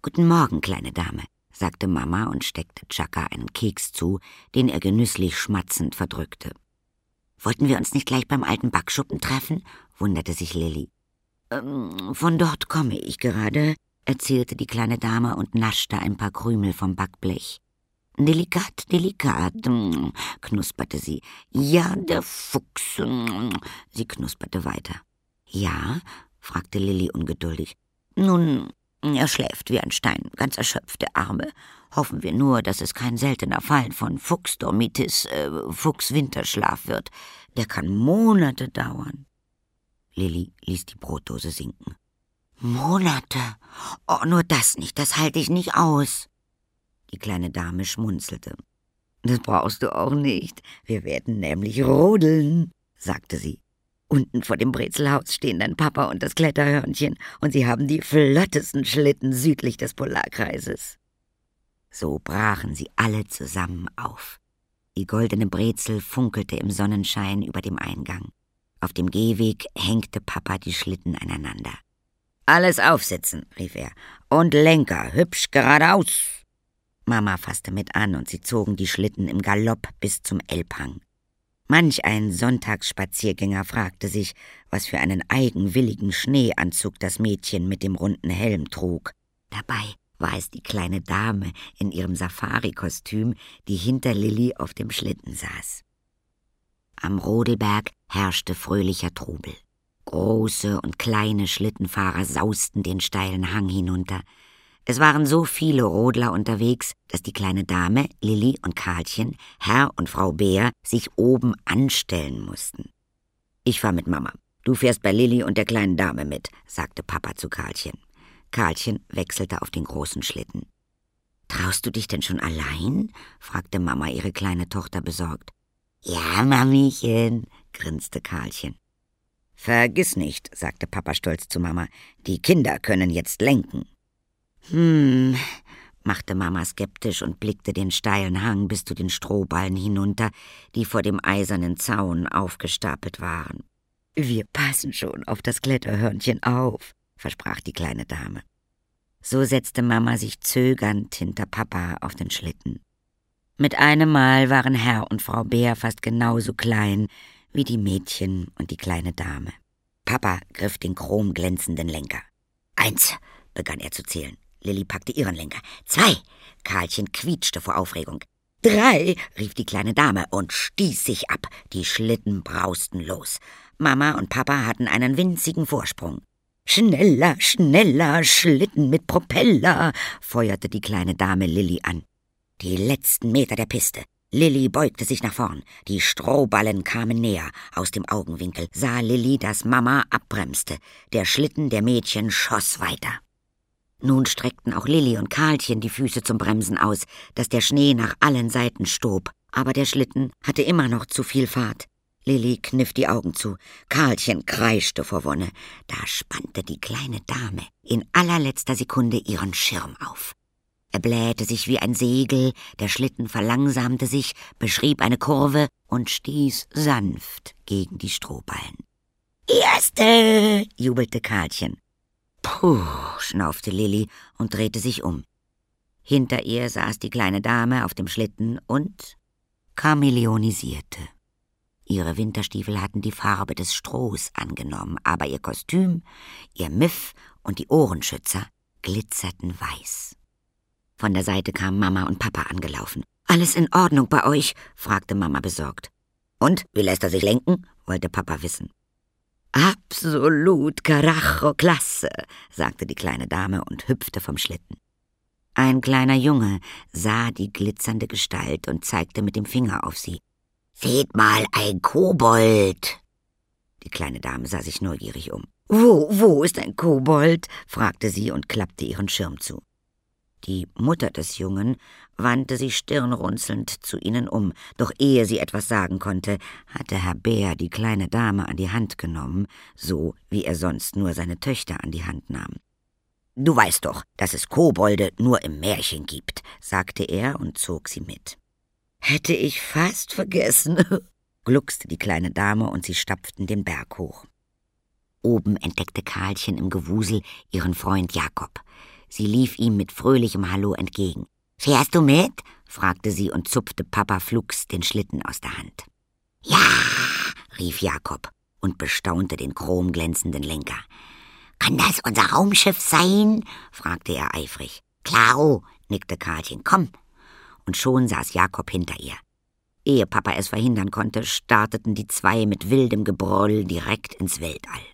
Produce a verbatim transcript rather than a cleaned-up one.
»Guten Morgen, kleine Dame«, sagte Mama und steckte Chaka einen Keks zu, den er genüsslich schmatzend verdrückte. »Wollten wir uns nicht gleich beim alten Backschuppen treffen?« wunderte sich Lilli. Ähm, »Von dort komme ich gerade«, erzählte die kleine Dame und naschte ein paar Krümel vom Backblech. »Delikat, delikat«, knusperte sie. »Ja, der Fuchs«, sie knusperte weiter. »Ja?«, fragte Lilli ungeduldig. »Nun, er schläft wie ein Stein, ganz erschöpft, der Arme. Hoffen wir nur, dass es kein seltener Fall von Fuchsdormitis, äh, Fuchswinterschlaf wird. Der kann Monate dauern.« Lilli ließ die Brotdose sinken. »Monate? Oh, nur das nicht, das halte ich nicht aus.« Die kleine Dame schmunzelte. »Das brauchst du auch nicht. Wir werden nämlich rodeln«, sagte sie. »Unten vor dem Brezelhaus stehen dein Papa und das Kletterhörnchen, und sie haben die flottesten Schlitten südlich des Polarkreises.« So brachen sie alle zusammen auf. Die goldene Brezel funkelte im Sonnenschein über dem Eingang. Auf dem Gehweg hängte Papa die Schlitten aneinander. »Alles aufsitzen«, rief er, »und Lenker, hübsch geradeaus.« Mama fasste mit an, und sie zogen die Schlitten im Galopp bis zum Elbhang. Manch ein Sonntagsspaziergänger fragte sich, was für einen eigenwilligen Schneeanzug das Mädchen mit dem runden Helm trug. Dabei war es die kleine Dame in ihrem Safari-Kostüm, die hinter Lilli auf dem Schlitten saß. Am Rodelberg herrschte fröhlicher Trubel. Große und kleine Schlittenfahrer sausten den steilen Hang hinunter. Es waren so viele Rodler unterwegs, dass die kleine Dame, Lilli und Karlchen, Herr und Frau Bär sich oben anstellen mussten. »Ich fahr mit Mama. Du fährst bei Lilli und der kleinen Dame mit«, sagte Papa zu Karlchen. Karlchen wechselte auf den großen Schlitten. »Traust du dich denn schon allein?« fragte Mama ihre kleine Tochter besorgt. »Ja, Mamichen«, grinste Karlchen. »Vergiss nicht«, sagte Papa stolz zu Mama, »die Kinder können jetzt lenken.« »Hm«, machte Mama skeptisch und blickte den steilen Hang bis zu den Strohballen hinunter, die vor dem eisernen Zaun aufgestapelt waren. »Wir passen schon auf das Kletterhörnchen auf«, versprach die kleine Dame. So setzte Mama sich zögernd hinter Papa auf den Schlitten. Mit einem Mal waren Herr und Frau Bär fast genauso klein wie die Mädchen und die kleine Dame. Papa griff den chromglänzenden Lenker. »Eins«, begann er zu zählen. Lilli packte ihren Lenker. »Zwei«, Karlchen quietschte vor Aufregung. »Drei«, rief die kleine Dame und stieß sich ab. Die Schlitten brausten los. Mama und Papa hatten einen winzigen Vorsprung. »Schneller, schneller, Schlitten mit Propeller«, feuerte die kleine Dame Lilli an. Die letzten Meter der Piste. Lilli beugte sich nach vorn. Die Strohballen kamen näher. Aus dem Augenwinkel sah Lilli, dass Mama abbremste. Der Schlitten der Mädchen schoss weiter. Nun streckten auch Lilli und Karlchen die Füße zum Bremsen aus, dass der Schnee nach allen Seiten stob. Aber der Schlitten hatte immer noch zu viel Fahrt. Lilli kniff die Augen zu. Karlchen kreischte vor Wonne. Da spannte die kleine Dame in allerletzter Sekunde ihren Schirm auf. Er blähte sich wie ein Segel, der Schlitten verlangsamte sich, beschrieb eine Kurve und stieß sanft gegen die Strohballen. »Erste«, jubelte Karlchen. »Puh«, schnaufte Lilli und drehte sich um. Hinter ihr saß die kleine Dame auf dem Schlitten und chamäleonisierte. Ihre Winterstiefel hatten die Farbe des Strohs angenommen, aber ihr Kostüm, ihr Miff und die Ohrenschützer glitzerten weiß. Von der Seite kamen Mama und Papa angelaufen. »Alles in Ordnung bei euch?« fragte Mama besorgt. »Und, wie lässt er sich lenken?« wollte Papa wissen. »Absolut Karacho, klasse«, sagte die kleine Dame und hüpfte vom Schlitten. Ein kleiner Junge sah die glitzernde Gestalt und zeigte mit dem Finger auf sie. »Seht mal, ein Kobold!« Die kleine Dame sah sich neugierig um. »Wo, wo ist ein Kobold?« fragte sie und klappte ihren Schirm zu. Die Mutter des Jungen wandte sich stirnrunzelnd zu ihnen um, doch ehe sie etwas sagen konnte, hatte Herr Bär die kleine Dame an die Hand genommen, so wie er sonst nur seine Töchter an die Hand nahm. »Du weißt doch, dass es Kobolde nur im Märchen gibt«, sagte er und zog sie mit. »Hätte ich fast vergessen«, gluckste die kleine Dame und sie stapften den Berg hoch. Oben entdeckte Karlchen im Gewusel ihren Freund Jakob. Sie lief ihm mit fröhlichem Hallo entgegen. »Fährst du mit?« fragte sie und zupfte Papa flugs den Schlitten aus der Hand. »Ja«, rief Jakob und bestaunte den chromglänzenden Lenker. »Kann das unser Raumschiff sein?« fragte er eifrig. »Klaro«, nickte Karlchen, »komm.« Und schon saß Jakob hinter ihr. Ehe Papa es verhindern konnte, starteten die zwei mit wildem Gebrüll direkt ins Weltall.